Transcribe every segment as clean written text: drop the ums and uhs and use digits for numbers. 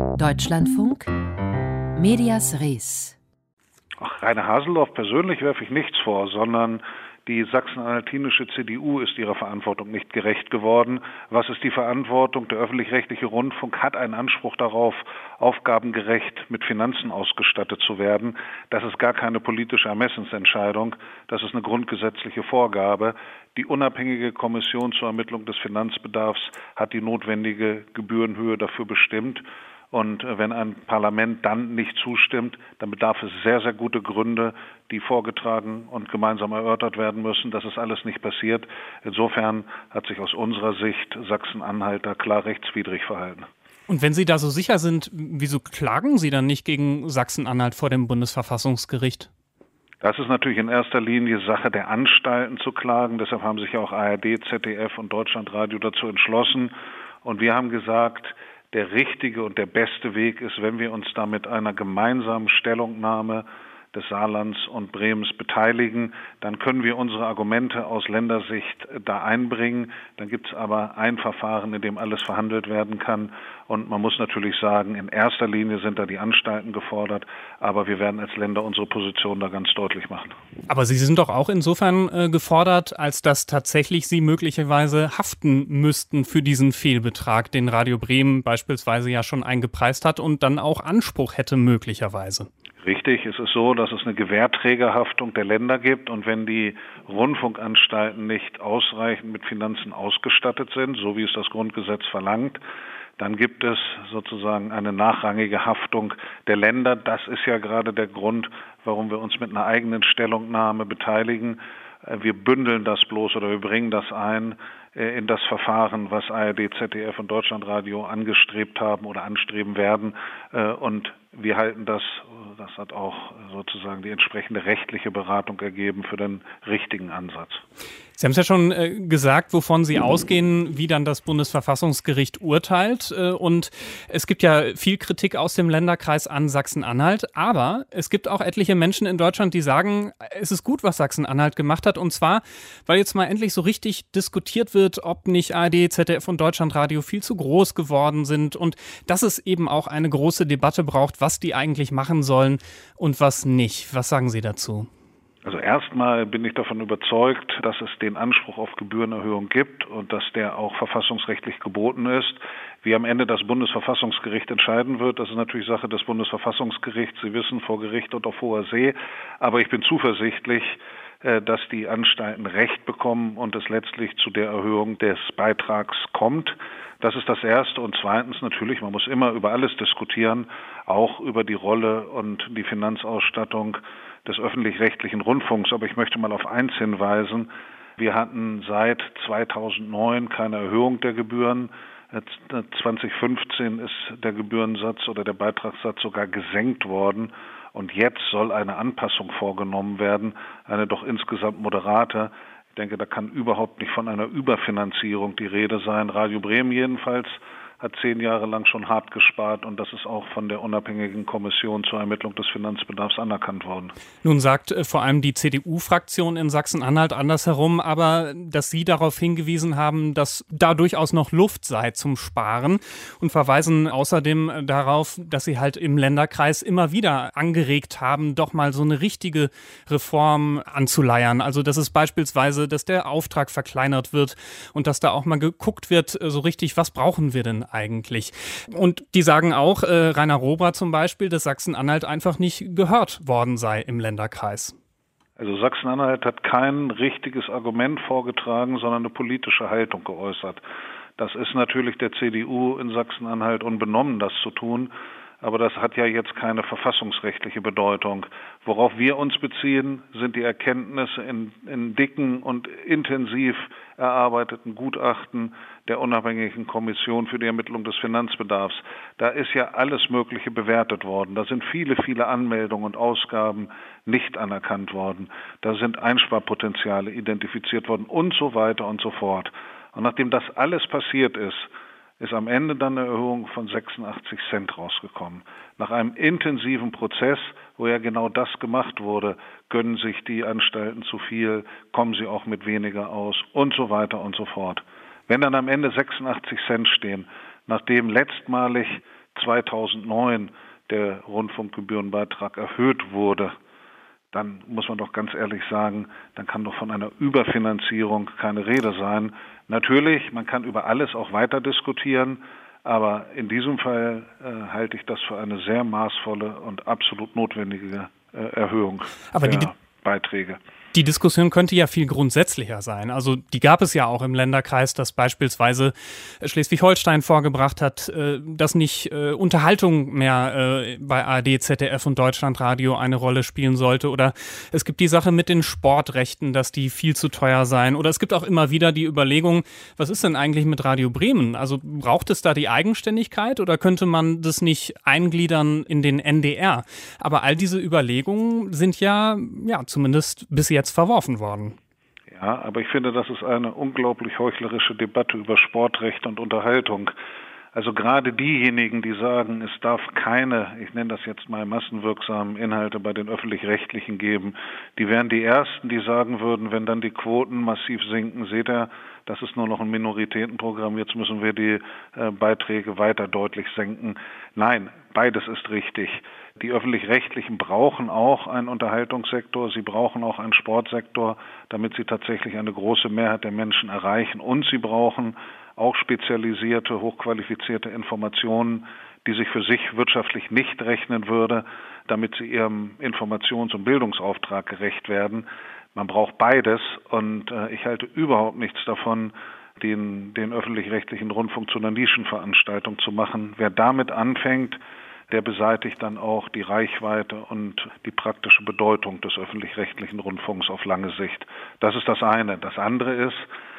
Deutschlandfunk Medias Res. Rainer Haseloff persönlich werfe ich nichts vor, sondern die sachsen-anhaltinische CDU ist ihrer Verantwortung nicht gerecht geworden. Was ist die Verantwortung? Der öffentlich-rechtliche Rundfunk hat einen Anspruch darauf, aufgabengerecht mit Finanzen ausgestattet zu werden. Das ist gar keine politische Ermessensentscheidung. Das ist eine grundgesetzliche Vorgabe. Die unabhängige Kommission zur Ermittlung des Finanzbedarfs hat die notwendige Gebührenhöhe dafür bestimmt. Und wenn ein Parlament dann nicht zustimmt, dann bedarf es sehr, sehr gute Gründe, die vorgetragen und gemeinsam erörtert werden müssen. Das ist alles nicht passiert. Insofern hat sich aus unserer Sicht Sachsen-Anhalt da klar rechtswidrig verhalten. Und wenn Sie da so sicher sind, wieso klagen Sie dann nicht gegen Sachsen-Anhalt vor dem Bundesverfassungsgericht? Das ist natürlich in erster Linie Sache der Anstalten zu klagen. Deshalb haben sich ja auch ARD, ZDF und Deutschlandradio dazu entschlossen. Und wir haben gesagt, der richtige und der beste Weg ist, wenn wir uns da mit einer gemeinsamen Stellungnahme des Saarlands und Bremens beteiligen, dann können wir unsere Argumente aus Ländersicht da einbringen. Dann gibt es aber ein Verfahren, in dem alles verhandelt werden kann. Und man muss natürlich sagen, in erster Linie sind da die Anstalten gefordert, aber wir werden als Länder unsere Position da ganz deutlich machen. Aber Sie sind doch auch insofern gefordert, als dass tatsächlich Sie möglicherweise haften müssten für diesen Fehlbetrag, den Radio Bremen beispielsweise ja schon eingepreist hat und dann auch Anspruch hätte möglicherweise. Richtig, es ist so, dass es eine Gewährträgerhaftung der Länder gibt und wenn die Rundfunkanstalten nicht ausreichend mit Finanzen ausgestattet sind, so wie es das Grundgesetz verlangt, dann gibt es sozusagen eine nachrangige Haftung der Länder. Das ist ja gerade der Grund, warum wir uns mit einer eigenen Stellungnahme beteiligen. Wir bündeln das bloß oder wir bringen das ein in das Verfahren, was ARD, ZDF und Deutschlandradio angestrebt haben oder anstreben werden. Und wir halten das hat auch sozusagen die entsprechende rechtliche Beratung ergeben, für den richtigen Ansatz. Sie haben es ja schon gesagt, wovon Sie ausgehen, wie dann das Bundesverfassungsgericht urteilt. Und es gibt ja viel Kritik aus dem Länderkreis an Sachsen-Anhalt. Aber es gibt auch etliche Menschen in Deutschland, die sagen, es ist gut, was Sachsen-Anhalt gemacht hat. Und zwar, weil jetzt mal endlich so richtig diskutiert wird, ob nicht ARD, ZDF und Deutschlandradio viel zu groß geworden sind. Und dass es eben auch eine große Debatte braucht, was die eigentlich machen sollen und was nicht. Was sagen Sie dazu? Also erstmal bin ich davon überzeugt, dass es den Anspruch auf Gebührenerhöhung gibt und dass der auch verfassungsrechtlich geboten ist. Wie am Ende das Bundesverfassungsgericht entscheiden wird, das ist natürlich Sache des Bundesverfassungsgerichts. Sie wissen, vor Gericht und auf hoher See. Aber ich bin zuversichtlich, dass die Anstalten Recht bekommen und es letztlich zu der Erhöhung des Beitrags kommt. Das ist das Erste. Und zweitens natürlich, man muss immer über alles diskutieren, auch über die Rolle und die Finanzausstattung des öffentlich-rechtlichen Rundfunks. Aber ich möchte mal auf eins hinweisen. Wir hatten seit 2009 keine Erhöhung der Gebühren. 2015 ist der Gebührensatz oder der Beitragssatz sogar gesenkt worden. Und jetzt soll eine Anpassung vorgenommen werden, eine doch insgesamt moderate. Ich denke, da kann überhaupt nicht von einer Überfinanzierung die Rede sein. Radio Bremen jedenfalls hat 10 Jahre lang schon hart gespart und das ist auch von der unabhängigen Kommission zur Ermittlung des Finanzbedarfs anerkannt worden. Nun sagt vor allem die CDU-Fraktion in Sachsen-Anhalt andersherum, aber dass Sie darauf hingewiesen haben, dass da durchaus noch Luft sei zum Sparen und verweisen außerdem darauf, dass Sie halt im Länderkreis immer wieder angeregt haben, doch mal so eine richtige Reform anzuleiern. Also dass es beispielsweise, dass der Auftrag verkleinert wird und dass da auch mal geguckt wird, so richtig, was brauchen wir denn eigentlich? Und die sagen auch, Rainer Rohrer zum Beispiel, dass Sachsen-Anhalt einfach nicht gehört worden sei im Länderkreis. Also Sachsen-Anhalt hat kein richtiges Argument vorgetragen, sondern eine politische Haltung geäußert. Das ist natürlich der CDU in Sachsen-Anhalt unbenommen, das zu tun. Aber das hat ja jetzt keine verfassungsrechtliche Bedeutung. Worauf wir uns beziehen, sind die Erkenntnisse in dicken und intensiv erarbeiteten Gutachten der unabhängigen Kommission für die Ermittlung des Finanzbedarfs. Da ist ja alles Mögliche bewertet worden. Da sind viele, viele Anmeldungen und Ausgaben nicht anerkannt worden. Da sind Einsparpotenziale identifiziert worden und so weiter und so fort. Und nachdem das alles passiert ist am Ende dann eine Erhöhung von 86 Cent rausgekommen. Nach einem intensiven Prozess, wo ja genau das gemacht wurde, gönnen sich die Anstalten zu viel, kommen sie auch mit weniger aus und so weiter und so fort. Wenn dann am Ende 86 Cent stehen, nachdem letztmalig 2009 der Rundfunkgebührenbeitrag erhöht wurde, dann muss man doch ganz ehrlich sagen, dann kann doch von einer Überfinanzierung keine Rede sein. Natürlich, man kann über alles auch weiter diskutieren, aber in diesem Fall halte ich das für eine sehr maßvolle und absolut notwendige Erhöhung der Beiträge. Die Diskussion könnte ja viel grundsätzlicher sein. Also die gab es ja auch im Länderkreis, dass beispielsweise Schleswig-Holstein vorgebracht hat, dass nicht Unterhaltung mehr bei ARD, ZDF und Deutschlandradio eine Rolle spielen sollte. Oder es gibt die Sache mit den Sportrechten, dass die viel zu teuer seien. Oder es gibt auch immer wieder die Überlegung, was ist denn eigentlich mit Radio Bremen? Also braucht es da die Eigenständigkeit oder könnte man das nicht eingliedern in den NDR? Aber all diese Überlegungen sind ja zumindest bis jetzt verworfen worden. Ja, aber ich finde, das ist eine unglaublich heuchlerische Debatte über Sportrecht und Unterhaltung. Also gerade diejenigen, die sagen, es darf keine, ich nenne das jetzt mal massenwirksamen Inhalte bei den Öffentlich-Rechtlichen geben, die wären die Ersten, die sagen würden, wenn dann die Quoten massiv sinken, seht ihr, das ist nur noch ein Minoritätenprogramm, jetzt müssen wir die Beiträge weiter deutlich senken. Nein, beides ist richtig. Die Öffentlich-Rechtlichen brauchen auch einen Unterhaltungssektor, sie brauchen auch einen Sportsektor, damit sie tatsächlich eine große Mehrheit der Menschen erreichen. Und sie brauchen auch spezialisierte, hochqualifizierte Informationen, die sich für sich wirtschaftlich nicht rechnen würde, damit sie ihrem Informations- und Bildungsauftrag gerecht werden. Man braucht beides und ich halte überhaupt nichts davon, den öffentlich-rechtlichen Rundfunk zu einer Nischenveranstaltung zu machen. Wer damit anfängt, der beseitigt dann auch die Reichweite und die praktische Bedeutung des öffentlich-rechtlichen Rundfunks auf lange Sicht. Das ist das eine. Das andere ist,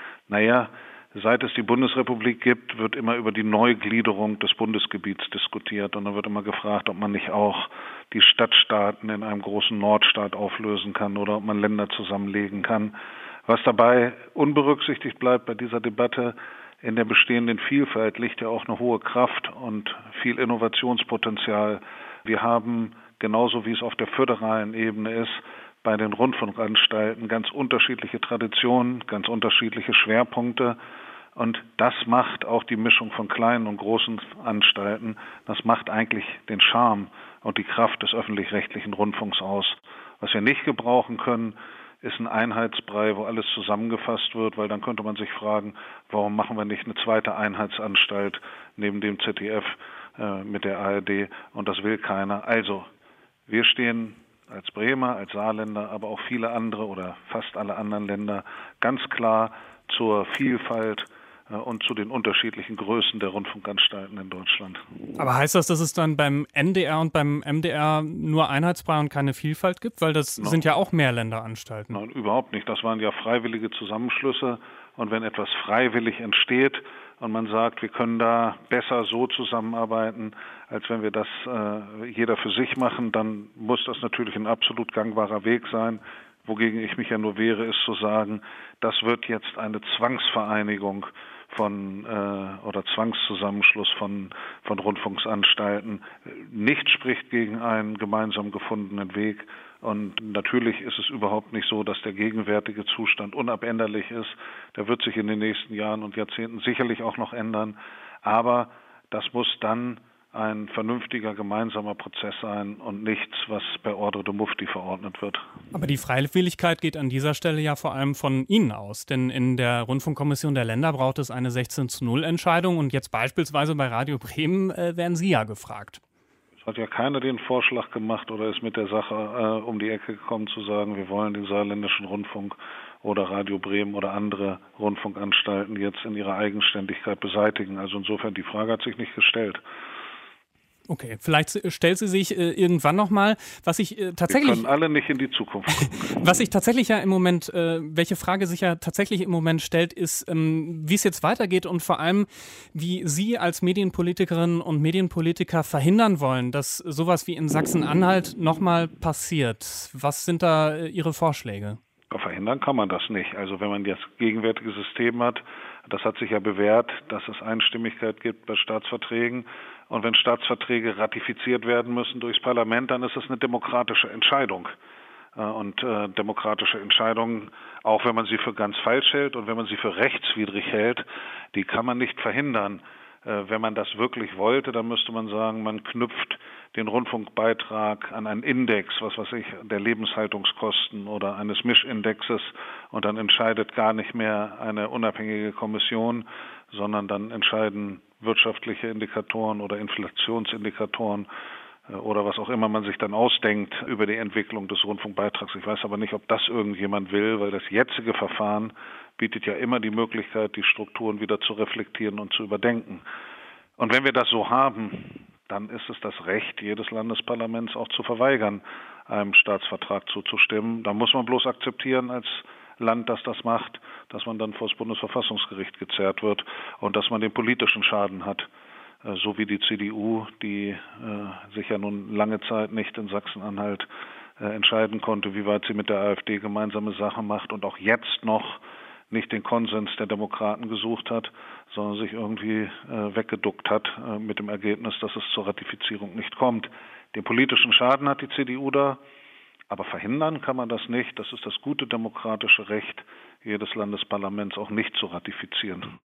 seit es die Bundesrepublik gibt, wird immer über die Neugliederung des Bundesgebiets diskutiert. Und dann wird immer gefragt, ob man nicht auch die Stadtstaaten in einem großen Nordstaat auflösen kann oder ob man Länder zusammenlegen kann. Was dabei unberücksichtigt bleibt bei dieser Debatte, in der bestehenden Vielfalt liegt ja auch eine hohe Kraft und viel Innovationspotenzial. Wir haben, genauso wie es auf der föderalen Ebene ist, bei den Rundfunkanstalten ganz unterschiedliche Traditionen, ganz unterschiedliche Schwerpunkte. Und das macht auch die Mischung von kleinen und großen Anstalten, das macht eigentlich den Charme und die Kraft des öffentlich-rechtlichen Rundfunks aus. Was wir nicht gebrauchen können, ist ein Einheitsbrei, wo alles zusammengefasst wird, weil dann könnte man sich fragen, warum machen wir nicht eine zweite Einheitsanstalt neben dem ZDF mit der ARD, und das will keiner. Also, wir stehen als Bremer, als Saarländer, aber auch viele andere oder fast alle anderen Länder ganz klar zur Vielfalt und zu den unterschiedlichen Größen der Rundfunkanstalten in Deutschland. Aber heißt das, dass es dann beim NDR und beim MDR nur Einheitsbrei und keine Vielfalt gibt? Weil das sind ja auch Mehrländeranstalten. Nein, überhaupt nicht. Das waren ja freiwillige Zusammenschlüsse. Und wenn etwas freiwillig entsteht und man sagt, wir können da besser so zusammenarbeiten, als wenn wir das jeder für sich machen, dann muss das natürlich ein absolut gangbarer Weg sein. Wogegen ich mich ja nur wehre, ist zu sagen, das wird jetzt eine Zwangsvereinigung oder Zwangszusammenschluss von Rundfunksanstalten. Nichts spricht gegen einen gemeinsam gefundenen Weg. Und natürlich ist es überhaupt nicht so, dass der gegenwärtige Zustand unabänderlich ist. Der wird sich in den nächsten Jahren und Jahrzehnten sicherlich auch noch ändern. Aber das muss dann ein vernünftiger gemeinsamer Prozess sein und nichts, was per Ordre de Mufti verordnet wird. Aber die Freiwilligkeit geht an dieser Stelle ja vor allem von Ihnen aus. Denn in der Rundfunkkommission der Länder braucht es eine 16:0 Entscheidung und jetzt beispielsweise bei Radio Bremen werden Sie ja gefragt. Es hat ja keiner den Vorschlag gemacht oder ist mit der Sache um die Ecke gekommen zu sagen, wir wollen den saarländischen Rundfunk oder Radio Bremen oder andere Rundfunkanstalten jetzt in ihrer Eigenständigkeit beseitigen. Also insofern, die Frage hat sich nicht gestellt. Okay, vielleicht stellt sie sich irgendwann nochmal, was ich tatsächlich... Wir können alle nicht in die Zukunft gucken. Was sich tatsächlich ja im Moment, welche Frage sich ja tatsächlich im Moment stellt, ist, wie es jetzt weitergeht und vor allem, wie Sie als Medienpolitikerinnen und Medienpolitiker verhindern wollen, dass sowas wie in Sachsen-Anhalt nochmal passiert. Was sind da Ihre Vorschläge? Verhindern kann man das nicht. Also wenn man das gegenwärtige System hat, das hat sich ja bewährt, dass es Einstimmigkeit gibt bei Staatsverträgen. Und wenn Staatsverträge ratifiziert werden müssen durchs Parlament, dann ist es eine demokratische Entscheidung. Und demokratische Entscheidungen, auch wenn man sie für ganz falsch hält und wenn man sie für rechtswidrig hält, die kann man nicht verhindern. Wenn man das wirklich wollte, dann müsste man sagen, man knüpft den Rundfunkbeitrag an einen Index, was weiß ich, der Lebenshaltungskosten oder eines Mischindexes, und dann entscheidet gar nicht mehr eine unabhängige Kommission, sondern dann entscheiden wirtschaftliche Indikatoren oder Inflationsindikatoren oder was auch immer man sich dann ausdenkt über die Entwicklung des Rundfunkbeitrags. Ich weiß aber nicht, ob das irgendjemand will, weil das jetzige Verfahren bietet ja immer die Möglichkeit, die Strukturen wieder zu reflektieren und zu überdenken. Und wenn wir das so haben, dann ist es das Recht jedes Landesparlaments auch zu verweigern, einem Staatsvertrag zuzustimmen. Da muss man bloß akzeptieren als Land, das das macht, dass man dann vor das Bundesverfassungsgericht gezerrt wird und dass man den politischen Schaden hat. So wie die CDU, die sich ja nun lange Zeit nicht in Sachsen-Anhalt entscheiden konnte, wie weit sie mit der AfD gemeinsame Sache macht und auch jetzt noch nicht den Konsens der Demokraten gesucht hat, sondern sich irgendwie weggeduckt hat mit dem Ergebnis, dass es zur Ratifizierung nicht kommt. Den politischen Schaden hat die CDU da, aber verhindern kann man das nicht. Das ist das gute demokratische Recht jedes Landesparlaments, auch nicht zu ratifizieren.